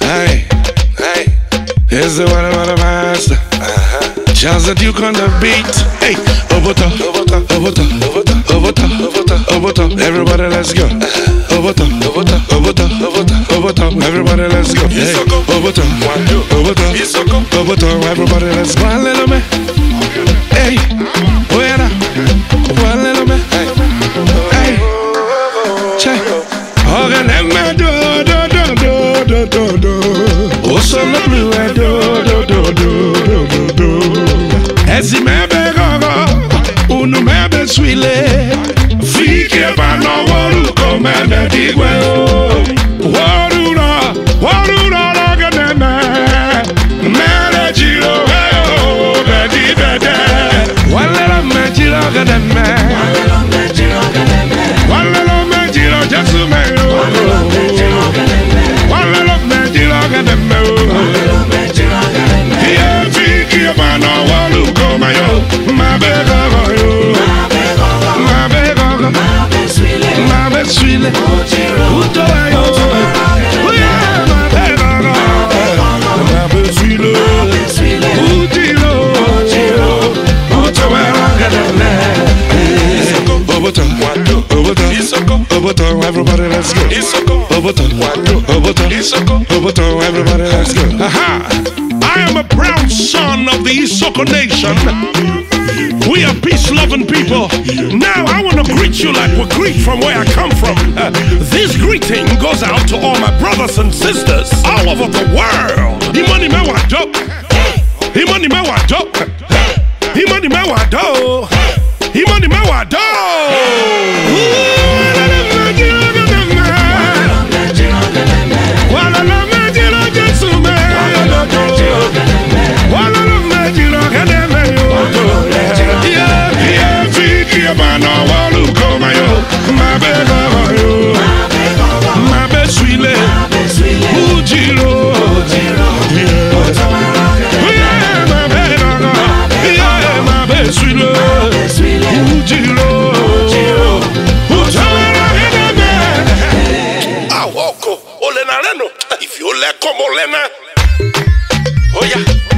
Hey, hey, here's the one of the master. Charles the Duke on the beat. Hey, over top, over top, over top, over top, over top, over top, over top. Everybody, let's go. Over top, over top, over top, over top, over top. Everybody, let's go. Hey, over top, over top, over top. Everybody, let's go. One little man. Hey, where up? One little man. Hey, check. Organ do do do do do do. What's on the blue? Do do do do do. Ezi mebe gogo, unu mebe swile. Fike bano waru ko mebe digwe o. Warura roganeme. Mere jiro o bedi bede. Walera me jiro ganeme. Walera me jiro jesu me o. Walera me jiro ganeme o. Here fike bano waru ko mayo. Mabe gogo yo. Mabe gogo. Mabe swile. Uto ayo. Everybody, let's go. Everybody, let's go. Aha! I am a proud son of the Isoko nation. We are peace-loving people. Now I want to greet you like we greet from where I come from. This greeting goes out to all my brothers and sisters all over the world. Imani mewado. Imani mewado. Imani mewado. Imani mewado. If you let come on, Lena. Oh yeah.